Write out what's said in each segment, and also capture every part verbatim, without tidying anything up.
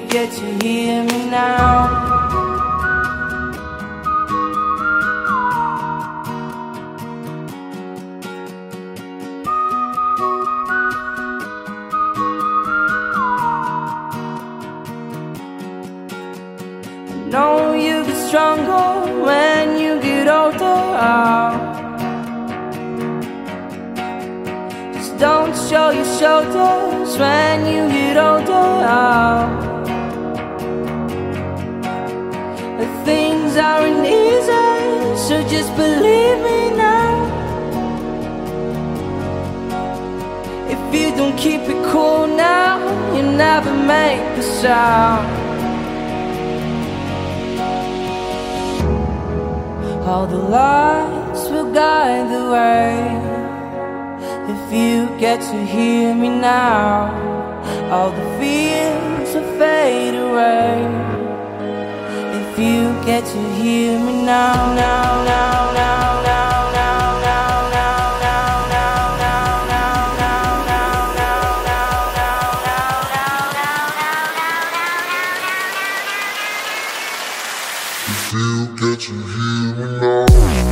get to hear me now. Know you get stronger when you get older. Just don't show your shoulders when you get older. Things aren't easy, so just believe me now. If you don't keep it cool now, you never make a sound. All the lights will guide the way. If you get to hear me now, all the fears will fade away. If you get to hear me now, now, now, now, now, now, now, now, now, now, now, now, now, now, now, now, now. If you get to hear me now.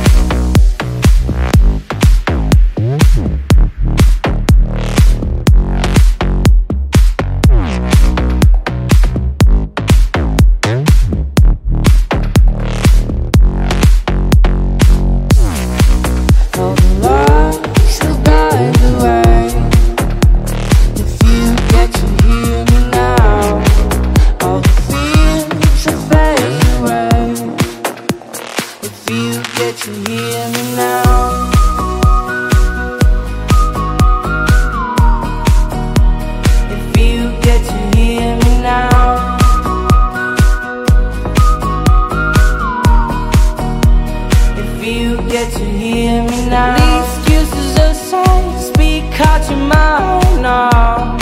Get to hear me now. The excuses aside, speak out your mind now.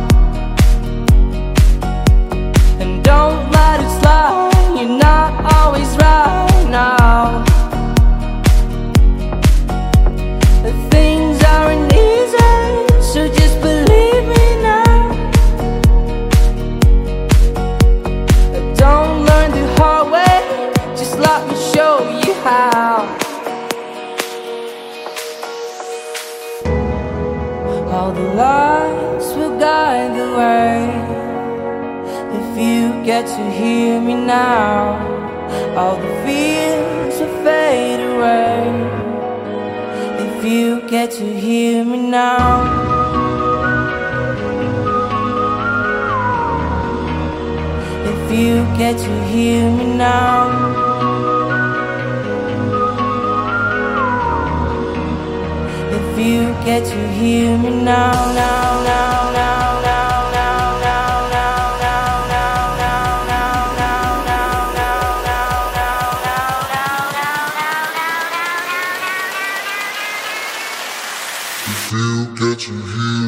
And don't let it slide, you're not always right now. The things aren't easy, so just believe me now. Don't learn the hard way, just let me show you how. All the lights will guide the way. If you get to hear me now, all the fears will fade away. If you get to hear me now. If you get to hear me now. If you get to hear me now, now, now, now, now, now, now, now, now, now, now, now, now, now, now, now, now, now, now, now. If you get to hear